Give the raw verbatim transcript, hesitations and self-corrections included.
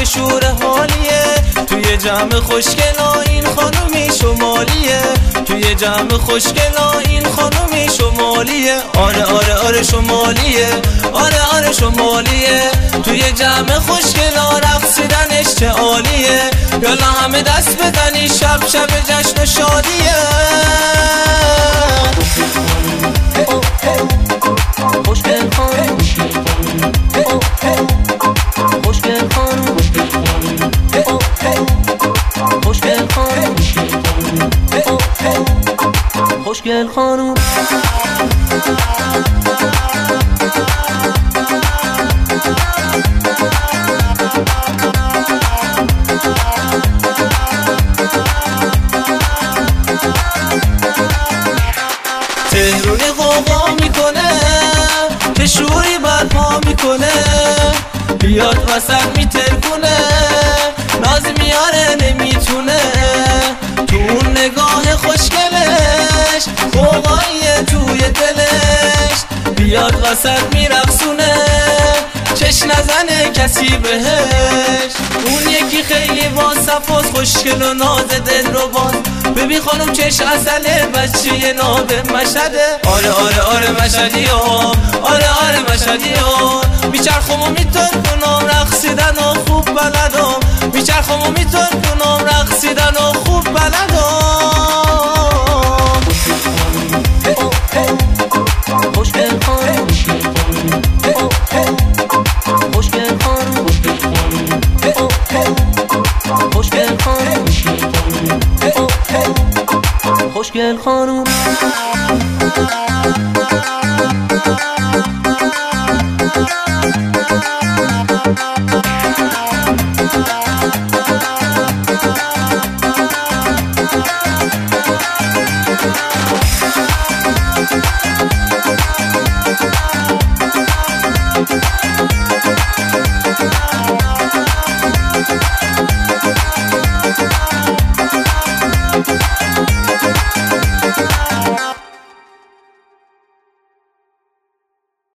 مشهور حالیه، توی جمع خوشگلا این خانومی شمالیه، توی جمع خوشگلا این خانومی شمالیه. آره آره آره شمالیه، آره آره شمالیه، توی جمع خوشگلا رقصیدنش چه عالیه. یالا همه دست بزنی شب شب جشن و شادیه. خوشگل خانوم، خوشگل خانوم، خوشگل خانوم، خوشگل خانوم. تهرونی غوغا میکنه، که شوری برپا میکنه، بیاد وسط میترکونه، ناز میاره نمیتونه، تو اون نگاه خوشگلش غوغاییه توی دلش، بیاد وسط میرقصونه، چش نزنه کسی بهش. اون یکی خیلی با صفاست، خوشگل و ناز دل رو باز. ببین خانم چش اصله، بچه ناب مشهده. آره آره آره مشهدی ها، آره آره مشهدی ها. میچرخم و میترکنم رقصیدن و خوب بلدم، میچرخم و میترکنم رقصیدن و خوب بلدم. خوشگل خانم، خوشگل خانم، خوشگل خانم، خوشگل خانوم. خوشگل خانوم.